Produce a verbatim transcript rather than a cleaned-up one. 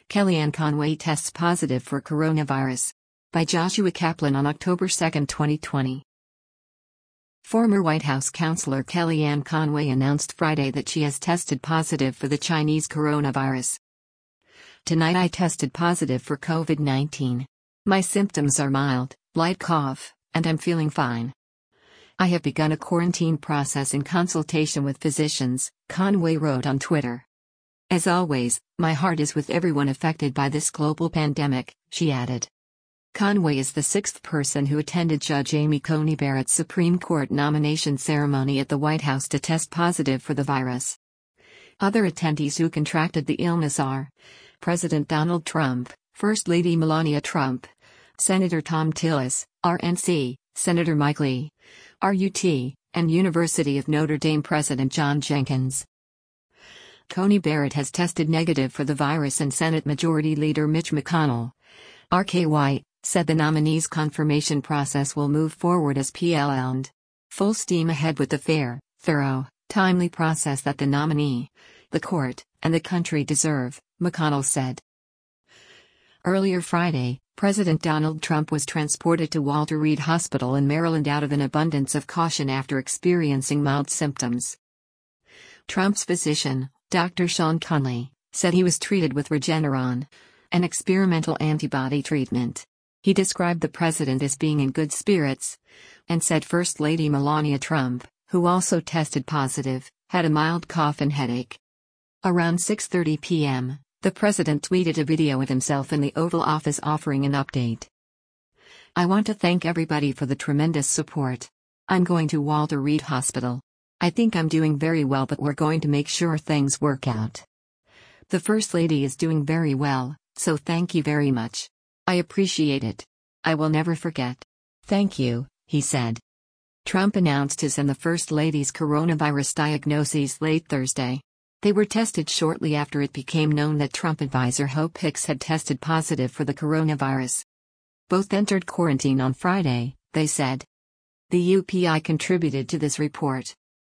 Kellyanne Conway tests positive for coronavirus. By Joshua Kaplan on October second, twenty twenty. Former White House counselor Kellyanne Conway announced Friday that she has tested positive for the Chinese coronavirus. "Tonight I tested positive for COVID nineteen. My symptoms are mild, light cough, and I'm feeling fine. I have begun a quarantine process in consultation with physicians," Conway wrote on Twitter. "As always, my heart is with everyone affected by this global pandemic," she added. Conway is the sixth person who attended Judge Amy Coney Barrett's Supreme Court nomination ceremony at the White House to test positive for the virus. Other attendees who contracted the illness are President Donald Trump, First Lady Melania Trump, Senator Thom Tillis, R N C, Senator Mike Lee, R U T, and University of Notre Dame President John Jenkins. Coney Barrett has tested negative for the virus, and Senate Majority Leader Mitch McConnell, R K Y, said the nominee's confirmation process will move forward as planned. "Full steam ahead with the fair, thorough, timely process that the nominee, the court, and the country deserve," McConnell said. Earlier Friday, President Donald Trump was transported to Walter Reed Hospital in Maryland out of an abundance of caution after experiencing mild symptoms. Trump's physician, Doctor Sean Conley, said he was treated with Regeneron, an experimental antibody treatment. He described the president as being in good spirits, and said First Lady Melania Trump, who also tested positive, had a mild cough and headache. Around six thirty p m, the president tweeted a video of himself in the Oval Office offering an update. "I want to thank everybody for the tremendous support. I'm going to Walter Reed Hospital. I think I'm doing very well, but we're going to make sure things work out. The First Lady is doing very well, so thank you very much. I appreciate it. I will never forget. Thank you," he said. Trump announced his and the First Lady's coronavirus diagnoses late Thursday. They were tested shortly after it became known that Trump advisor Hope Hicks had tested positive for the coronavirus. Both entered quarantine on Friday, they said. The U P I contributed to this report.